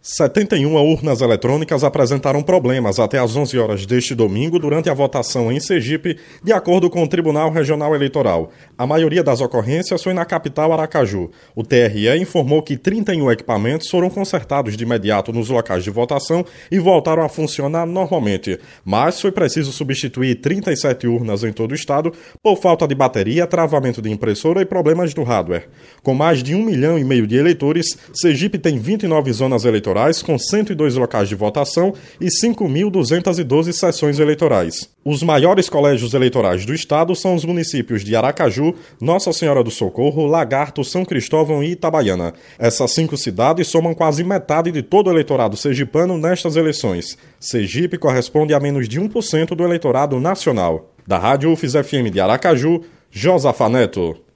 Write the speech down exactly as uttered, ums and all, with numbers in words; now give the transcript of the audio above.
setenta e uma urnas eletrônicas apresentaram problemas até às onze horas deste domingo durante a votação em Sergipe, de acordo com o Tribunal Regional Eleitoral. A maioria das ocorrências foi na capital Aracaju. O T R E informou que trinta e um equipamentos foram consertados de imediato nos locais de votação e voltaram a funcionar normalmente. Mas foi preciso substituir trinta e sete urnas em todo o estado por falta de bateria, travamento de impressora e problemas do hardware. Com mais de um milhão e meio de eleitores, Sergipe tem vinte e nove zonas eleitorais com cento e dois locais de votação e cinco mil duzentas e doze sessões eleitorais. Os maiores colégios eleitorais do estado são os municípios de Aracaju, Nossa Senhora do Socorro, Lagarto, São Cristóvão e Itabaiana. Essas cinco cidades somam quase metade de todo o eleitorado sergipano nestas eleições. Sergipe corresponde a menos de um por cento do eleitorado nacional. Da Rádio U F S F M de Aracaju, Josafa Neto.